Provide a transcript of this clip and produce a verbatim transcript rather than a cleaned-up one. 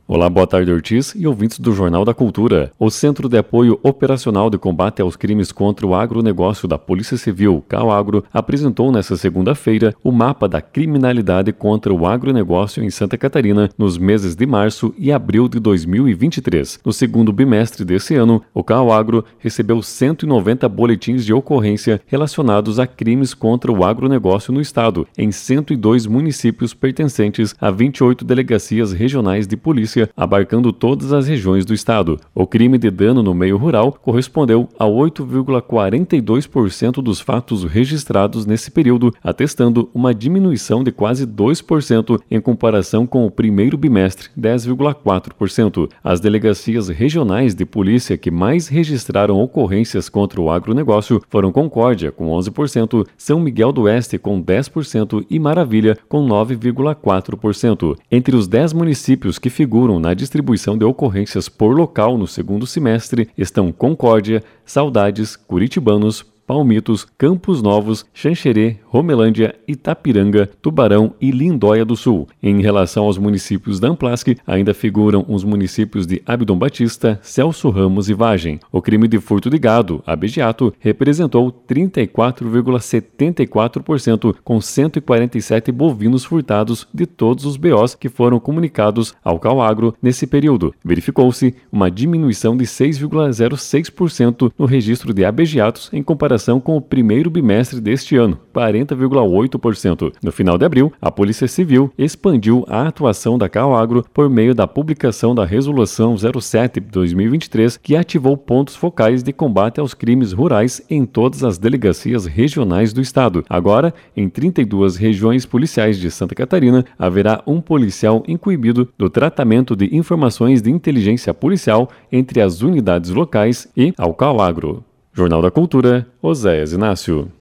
Olá, boa tarde, Ortiz e ouvintes do Jornal da Cultura. O Centro de Apoio Operacional de Combate aos Crimes contra o Agronegócio da Polícia Civil, CAOAGRO, apresentou nesta segunda-feira o mapa da criminalidade contra o agronegócio em Santa Catarina nos meses de março e abril de dois mil e vinte e três. No segundo bimestre desse ano, o CAOAGRO recebeu cento e noventa boletins de ocorrência relacionados a crimes contra o agronegócio no estado, em cento e dois municípios pertencentes a vinte e oito delegacias regionais de polícia, abarcando todas as regiões do estado. O crime de dano no meio rural correspondeu a oito vírgula quarenta e dois por cento dos fatos registrados nesse período, atestando uma diminuição de quase dois por cento em comparação com o primeiro bimestre, dez vírgula quatro por cento. As delegacias regionais de polícia que mais registraram ocorrências contra o agronegócio foram Concórdia, com onze por cento, São Miguel do Oeste, com dez por cento e Maravilha, com nove vírgula quatro por cento. Entre os dez municípios que figuram na distribuição de ocorrências por local no segundo semestre estão Concórdia, Saudades, Curitibanos, Palmitos, Campos Novos, Xanxerê, Romelândia, Itapiranga, Tubarão e Lindóia do Sul. Em relação aos municípios da Amplasc, ainda figuram os municípios de Abdon Batista, Celso Ramos e Vagem. O crime de furto de gado, abegiato, representou trinta e quatro vírgula setenta e quatro por cento, com cento e quarenta e sete bovinos furtados de todos os B Os que foram comunicados ao CAOAGRO nesse período. Verificou-se uma diminuição de seis vírgula zero seis por cento no registro de abegiatos em comparação com o primeiro bimestre deste ano, quarenta vírgula oito por cento. No final de abril, a Polícia Civil expandiu a atuação da CAOAGRO por meio da publicação da Resolução zero sete de dois mil e vinte e três, que ativou pontos focais de combate aos crimes rurais em todas as delegacias regionais do estado. Agora, em trinta e duas regiões policiais de Santa Catarina, haverá um policial incumbido do tratamento de informações de inteligência policial entre as unidades locais e ao CAOAGRO. Jornal da Cultura, Oséias Inácio.